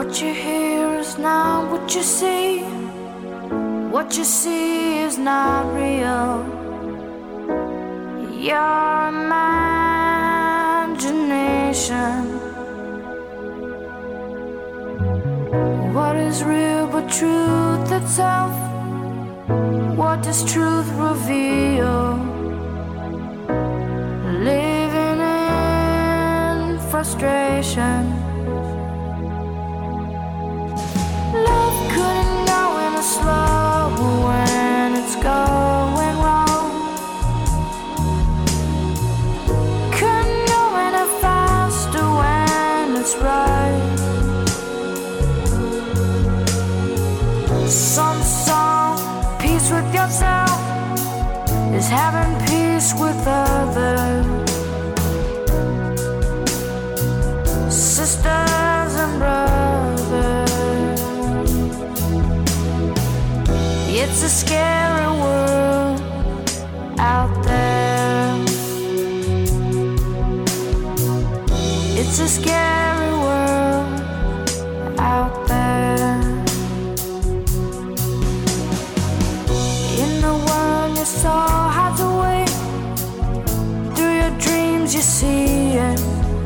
What you hear is not what you see. What you see is not real. Your imagination. What is real but truth itself? What does truth reveal? Living in frustration. Love couldn't go in a slow when it's going wrong. Couldn't go in a faster when it's right. Some song, peace with yourself is having peace with others. Sisters and brothers. It's a scary world out there. It's a scary world out there. In the world your soul hides away. Through your dreams you see it.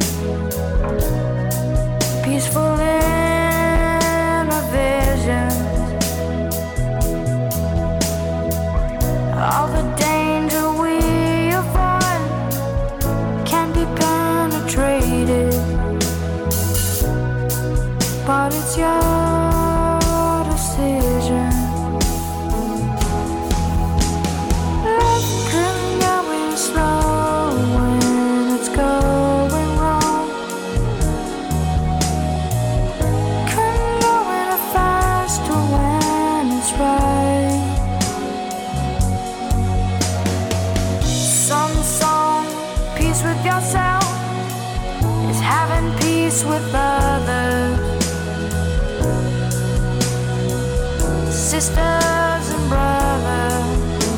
Peaceful in a vision. All the danger we avoid can be penetrated, but it's your decision. Love can go in slow when it's going wrong. Can go in a faster when it's right. Some song, peace with yourself is having peace with others. Sisters and brothers.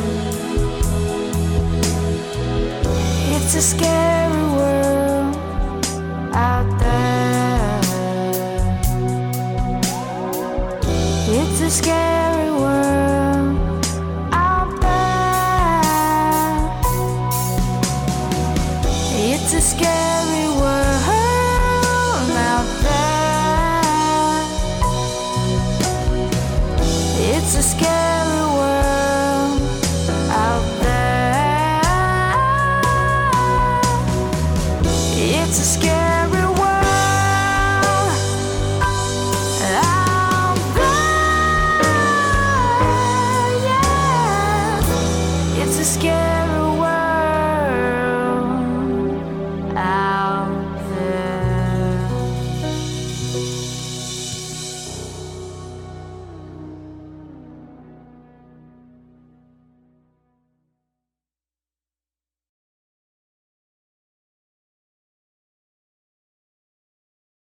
It's a scary world out there. It's a scary world out there. It's a scary world out there. It's a scary